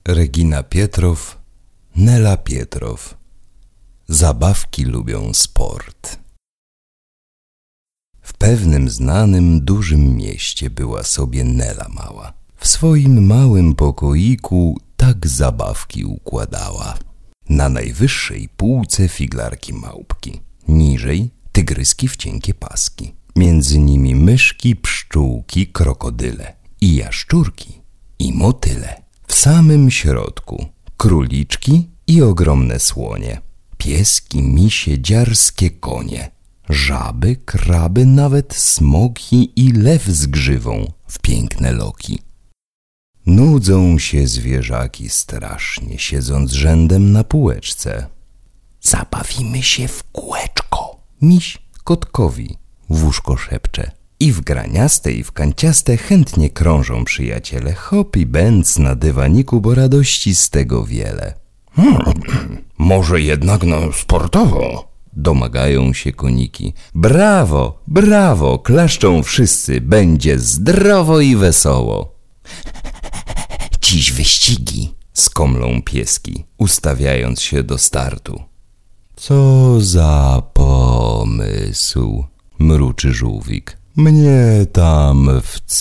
Regina Pietrow, Nela Pietrow. Zabawki lubią sport. W pewnym znanym, dużym mieście była sobie Nela mała. W swoim małym pokoiku tak zabawki układała. Na najwyższej półce figlarki małpki, niżej tygryski w cienkie paski, między nimi myszki, pszczółki, krokodyle i jaszczurki i motyle. W samym środku króliczki i ogromne słonie, pieski, misie, dziarskie konie, żaby, kraby, nawet smoki i lew z grzywą w piękne loki. Nudzą się zwierzaki strasznie, siedząc rzędem na półeczce. Zabawimy się w kółeczko, miś kotkowi w łóżko szepcze. I w graniaste, i w kanciaste chętnie krążą przyjaciele, hop i bęc na dywaniku, bo radości z tego wiele. Może jednak sportowo? Domagają się koniki. Brawo, brawo, klaszczą wszyscy, będzie zdrowo i wesoło. Dziś wyścigi, skomlą pieski, ustawiając się do startu. Co za pomysł, mruczy żółwik. Mnie tam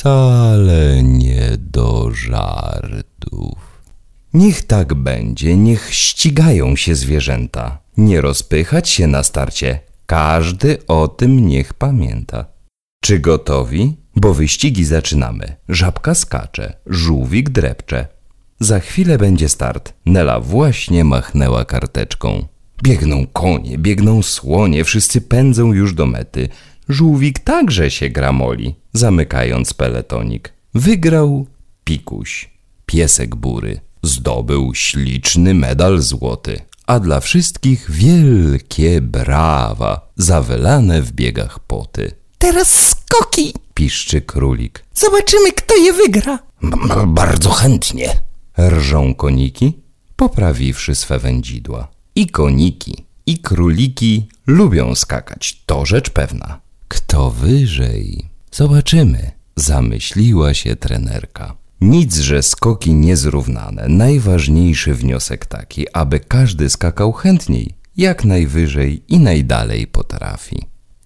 wcale nie do żartów. Niech tak będzie, niech ścigają się zwierzęta. Nie rozpychać się na starcie, każdy o tym niech pamięta. Czy gotowi? Bo wyścigi zaczynamy. Żabka skacze, żółwik drepcze. Za chwilę będzie start. Nela właśnie machnęła karteczką. Biegną konie, biegną słonie, wszyscy pędzą już do mety. Żółwik także się gramoli, zamykając peletonik. Wygrał Pikuś, piesek bury. Zdobył śliczny medal złoty, a dla wszystkich wielkie brawa, zawylane w biegach poty. Teraz skoki, piszczy królik. Zobaczymy, kto je wygra. Bardzo chętnie, rżą koniki, poprawiwszy swe wędzidła. I koniki, i króliki lubią skakać, to rzecz pewna. Kto wyżej? Zobaczymy, zamyśliła się trenerka. Nic, że skoki niezrównane. Najważniejszy wniosek taki, aby każdy skakał chętniej, jak najwyżej i najdalej potrafi.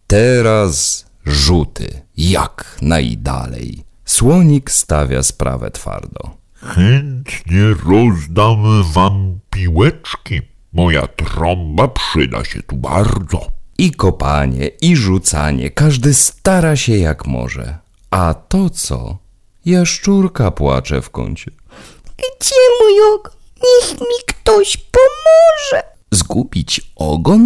Teraz rzuty, jak najdalej. Słonik stawia sprawę twardo. Chętnie rozdam wam piłeczki. Moja trąba przyda się tu bardzo. I kopanie, i rzucanie, każdy stara się jak może. A to co? Jaszczurka płacze w kącie. Gdzie mój ogon? Niech mi ktoś pomoże. Zgubić ogon?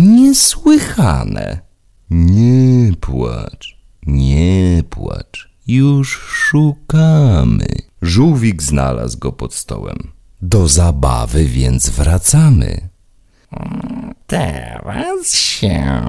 Niesłychane. Nie płacz, nie płacz, już szukamy. Żółwik znalazł go pod stołem. Do zabawy więc wracamy. Teraz się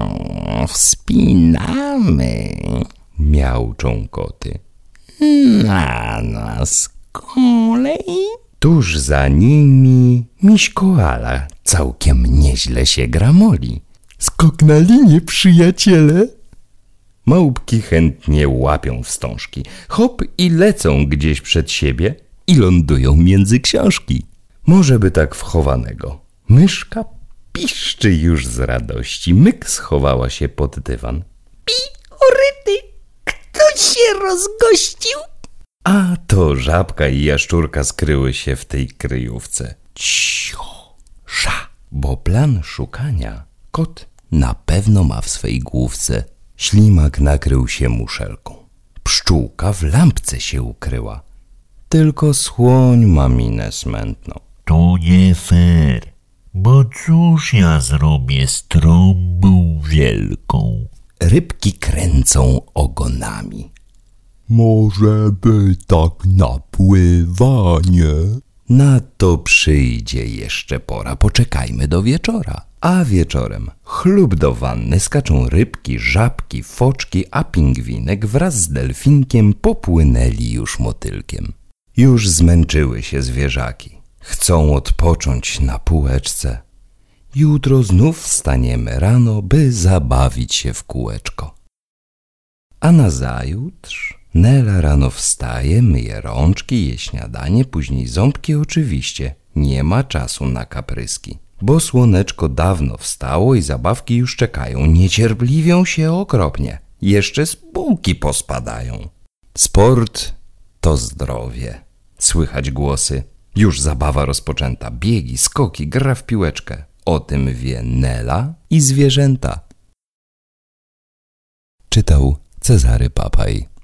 wspinamy, miauczą koty. Na nas kolej. Tuż za nimi miś koala całkiem nieźle się gramoli. Skok na linię, przyjaciele. Małpki chętnie łapią wstążki, hop i lecą gdzieś przed siebie i lądują między książki. Może by tak wchowanego. Myszka piszczy już z radości, myk schowała się pod dywan. Oryty, kto się rozgościł? A to żabka i jaszczurka skryły się w tej kryjówce. Cisza, bo plan szukania kot na pewno ma w swej główce. Ślimak nakrył się muszelką. Pszczółka w lampce się ukryła. Tylko słoń ma minę smętną. To nie fair, bo cóż ja zrobię z trąbą wielką? Rybki kręcą ogonami. Może by tak na pływanie? Na to przyjdzie jeszcze pora, poczekajmy do wieczora. A wieczorem chlub do wanny skaczą rybki, żabki, foczki, a pingwinek wraz z delfinkiem popłynęli już motylkiem. Już zmęczyły się zwierzaki. Chcą odpocząć na półeczce. Jutro znów wstaniemy rano, by zabawić się w kółeczko. A nazajutrz Nela rano wstaje, myje rączki, je śniadanie, później ząbki oczywiście. Nie ma czasu na kapryski, bo słoneczko dawno wstało i zabawki już czekają. Niecierpliwią się okropnie. Jeszcze z półki pospadają. Sport to zdrowie. Słychać głosy. Już zabawa rozpoczęta. Biegi, skoki, gra w piłeczkę. O tym wie Nela i zwierzęta. Czytał Cezary Papaj.